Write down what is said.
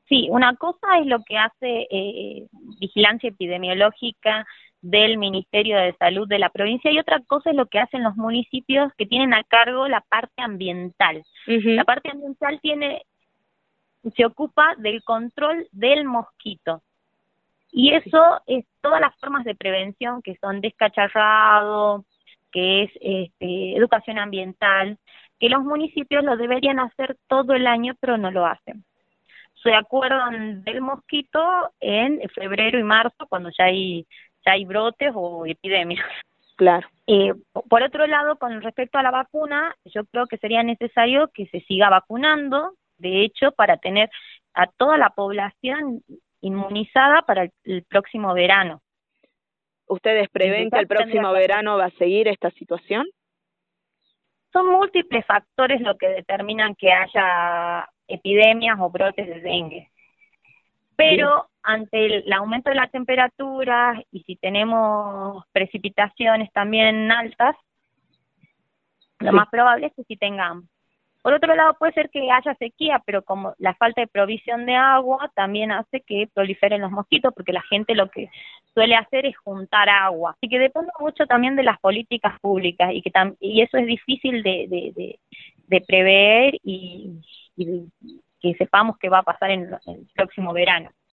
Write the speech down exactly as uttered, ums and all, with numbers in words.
Sí, una cosa es lo que hace eh, vigilancia epidemiológica del Ministerio de Salud de la provincia y otra cosa es lo que hacen los municipios que tienen a cargo la parte ambiental. La Ujú. parte ambiental tiene, se ocupa del control del mosquito. Y Sí, eso es todas las formas de prevención que son descacharrado, que es este, educación ambiental, que los municipios lo deberían hacer todo el año, pero no lo hacen. Se acuerdan del mosquito en febrero y marzo, cuando ya hay, ya hay brotes o epidemias. claro. Eh, por otro lado, con respecto a la vacuna, yo creo que sería necesario que se siga vacunando, de hecho, para tener a toda la población inmunizada para el, el próximo verano. ¿Ustedes prevén que Quizás el tendría próximo que hacer. verano va a seguir esta situación? Son múltiples factores lo que determinan que haya epidemias o brotes de dengue. Bien. Pero ante el, el aumento de las temperaturas y si tenemos precipitaciones también altas, lo Sí, más probable es que sí tengamos. Por otro lado, puede ser que haya sequía, pero como la falta de provisión de agua también hace que proliferen los mosquitos, porque la gente lo que suele hacer es juntar agua. Así que depende mucho también de las políticas públicas y que tam y eso es difícil de, de, de, de prever y, y que sepamos qué va a pasar en, en el próximo verano.